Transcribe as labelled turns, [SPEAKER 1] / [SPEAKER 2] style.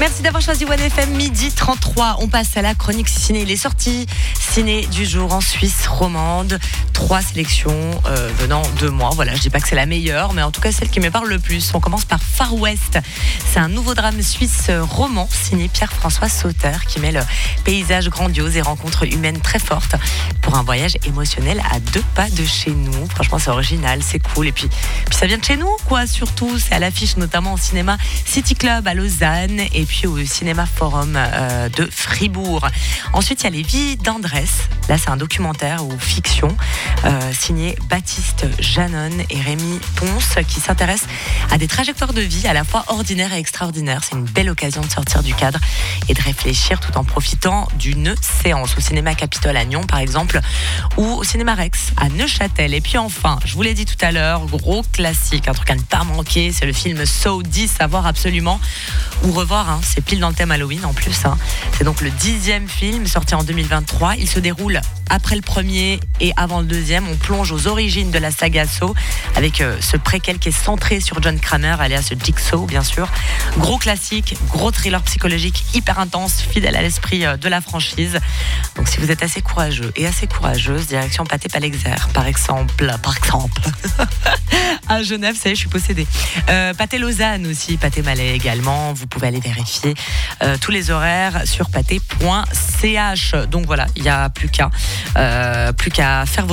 [SPEAKER 1] Merci d'avoir choisi OneFM, midi 33. On passe à la chronique ciné. Les sorties ciné du jour en Suisse romande. 3 sélections venant de moi. Voilà, je dis pas que c'est la meilleure, mais en tout cas celle qui me parle le plus. On commence par Far West. C'est un nouveau drame suisse roman signé Pierre-François Sauter qui mêle paysage grandiose et rencontres humaines très fortes pour un voyage émotionnel à 2 pas de chez nous. Franchement, c'est original, c'est cool. Et puis ça vient de chez nous, quoi, surtout. C'est à l'affiche notamment au cinéma City Club à Lausanne et puis au cinéma Forum de Fribourg. Ensuite, il y a Les Vies d'Andrés. Là, c'est un documentaire ou fiction signé Baptiste Janon et Rémi Ponce qui s'intéresse à des trajectoires de vie à la fois ordinaires et extraordinaires. C'est une belle occasion de sortir du cadre et de réfléchir tout en profitant d'une séance au cinéma Capitole à Nyon, par exemple, ou au cinéma Rex à Neuchâtel. Et puis enfin, je vous l'ai dit tout à l'heure, gros classique, un truc à ne pas manquer, c'est le film Saw 10 à voir absolument ou revoir, hein, c'est pile dans le thème Halloween en plus. Hein. C'est donc le 10e film sorti en 2023. Il se déroule après le premier et avant le deuxième. On plonge aux origines de la saga Saw avec ce préquel qui est centré sur John Kramer, alias Jigsaw, bien sûr. Gros classique, gros thriller psychologique hyper intense, fidèle à l'esprit de la franchise. Donc si vous êtes assez courageux et assez courageuse, direction Pathé Palexer, par exemple. À Genève, ça y est, je suis possédée. Pathé Lausanne aussi, Pathé Malais également. Vous pouvez aller vérifier tous les horaires sur pathé.ch. Donc voilà, il n'y a plus qu'à faire